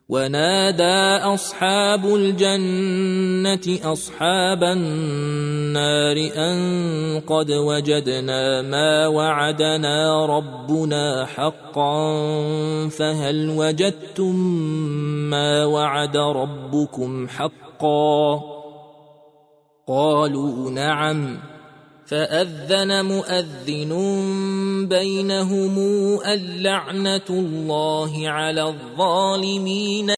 ونادى أصحاب الجنة أصحاب النار أن قد وجدنا ما وعدنا ربنا حقا فهل وجدتم ما وعد ربكم حقا قالوا نعم فأذن مؤذن بينهم اللعنة الله على الظالمين